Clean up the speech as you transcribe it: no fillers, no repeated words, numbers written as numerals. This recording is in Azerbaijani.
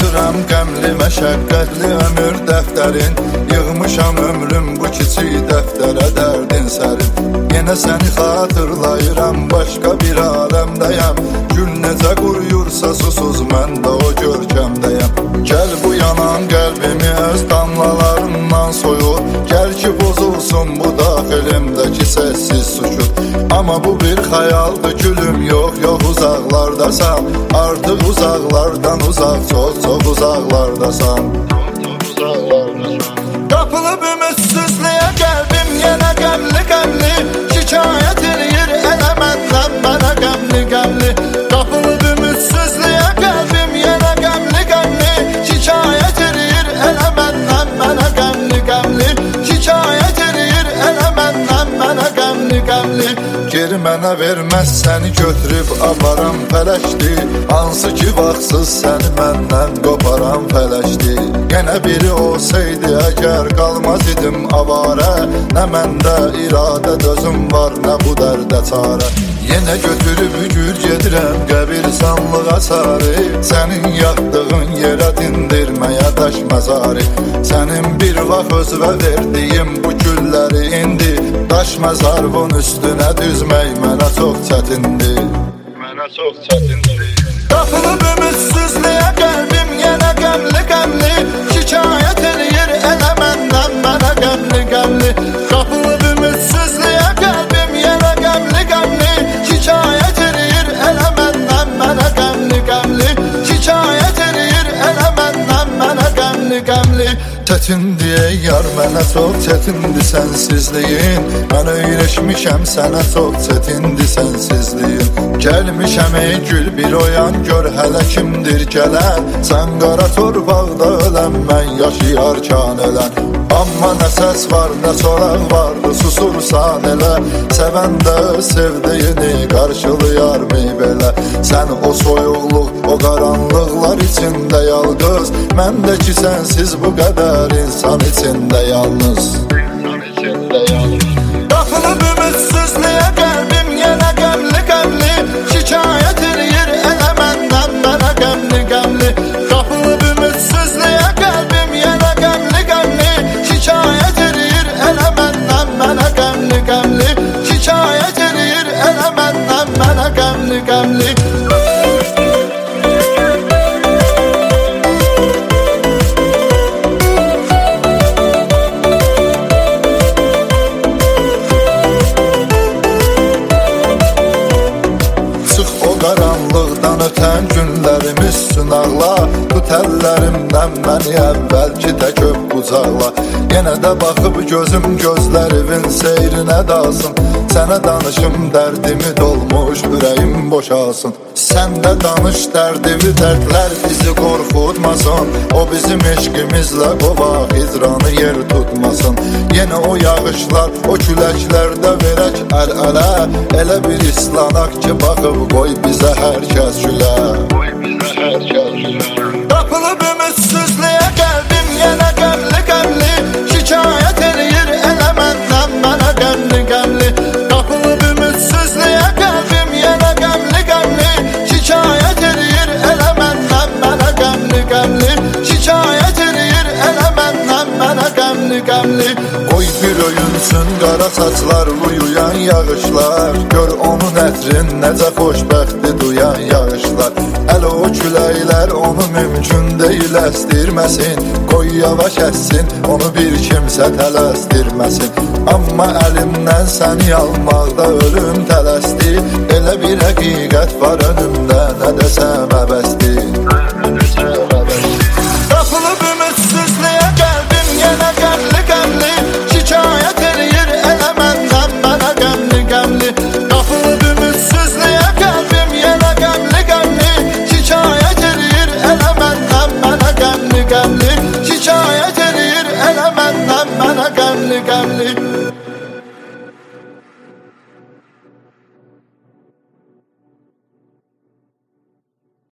yazıram qəmli məşəqqətli ömür dəftərin. Yığmışam ömrüm bu kiçik dəftərə dərdin sərin. Yenə səni xatırlayıram, başqa bir aləmdəyəm. Gül necə quruyursa susuz, mən də o görkəmdəyəm. Gəl bu yanan qəlbimi öz damlalarından soyur. Gəl ki bozulsun bu daxilimdəki səssiz sükut. Amma bu bir xəyaldır gülüm, yox yox uzaqlardasan. Artıq uzaqlardan uzaq, çox çox uzaqlardasan. Qapılıb ümitsizliyə qəlbim yenə qəmli qəmli. Şikayət eləyir elə məndən mənə qəmli qəmli. Qapılıb ümitsizliyə qəlbim yenə qəmli qəmli. Şikayət eləyir elə məndən mənə qəmli qəmli. Şikayət eləyir elə məndən mənə qəmli qəmli. Geri mənə verməz səni götürüb aparam fələşdi. Hansı ki vaxtsız səni məndən qoparam fələşdi. Yenə biri olsaydı əgər qalmaz idim avarə. Nə məndə iradə dözüm var, nə bu dərdə çarə. Yenə götürüb gül gedirəm qəbirstanlığa sarı. Sənin yatdığın yerə dindirməyə daş məzarı. Sənin bir vaxt özvə verdiyim bu gülləri indi. Daş məzarın üstünə düzmək mənə çox çətindir. Mənə çox çətindir. Qapılıb ümitsizliyə qəlbim yenə qəmli qəmli. Şikayət eləyir elə məndən mənə qəmli qəmli. Qapılıb ümitsizliyə qəlbim yenə qəmli qəmli. Şikayət eləyir elə məndən mənə qəmli qəmli. Şikayət eləyir elə məndən mənə qəmli qəmli. Çətindir ey yar, mənə çox çətindir sənsizliyin. Mən öyrəşmişəm sənə çox çətindir sənsizliyin. Gəlmişəm ey gül bir oyan, gör hələ kimdir gələn. Sən qara torpaqda ölən, mən yaşayarkən ölən. Amma nə səs var, nə soraq vardı, susursan elə. Sevən də sevdiyini qarşılayar mı belə? Sən o soyuqluq, o qaranlıqlar içində yalqız. Mən də ki sənsiz bu qədər insan içində yalnız. Qapılıb ümitsizliyə qəlbim yenə qəmli qəmli. Şikayət eləyir elə məndən mənə qəmli qəmli. Qapılıb ümitsizliyə qəlbim yenə qəmli qəmli. Şikayət eləyir elə məndən mənə qəmli qəmli. Şikayət eləyir elə məndən mənə qəmli qəmli. Qaranlıqdan ötən günlərimiz sınaqla. Tut əllərimdən məni əvvəlki də köp qucaqla. Yenə də baxıb gözüm gözlərimin seyrinə dalsın. Sənə danışım dərdimi dolmuş ürəyim boşalsın. Sən də danış dərdimi, dərdlər bizi qorxutmasın. O bizim eşqimizlə qovaq hicranı yer tutmasın. Yenə o yağışlar, o küləklərdə verək əl-ələ. Elə bir islanaq ki baxıb qoy bizə hər kəs gülə. Qapılıb ümitsizliyə qəlbim yenə qəmli qəmli. Şikayət eləyir elə məndən mənə qəmli qəmli. Qapılıb ümitsizliyə qəlbim yenə qəmli qəmli. Şikayət eləyir elə məndən mənə qəmli qəmli. Şikayət eləyir elə məndən mənə qəmli qəmli. Qoy bir öyünsün qara saçlar, uyuyan yağışlar. Gör onun ətrin necə xoşbəxti duyan yağışlar. Hələ o küləklər onu mümkün deyil əstirməsin. Qoy yavaş əssin, onu bir kimsə tələsdirməsin. Amma əlimdən səni almaqda ölüm tələsdi. Elə bir həqiqət var önümdə, nə desəm əbəsdir.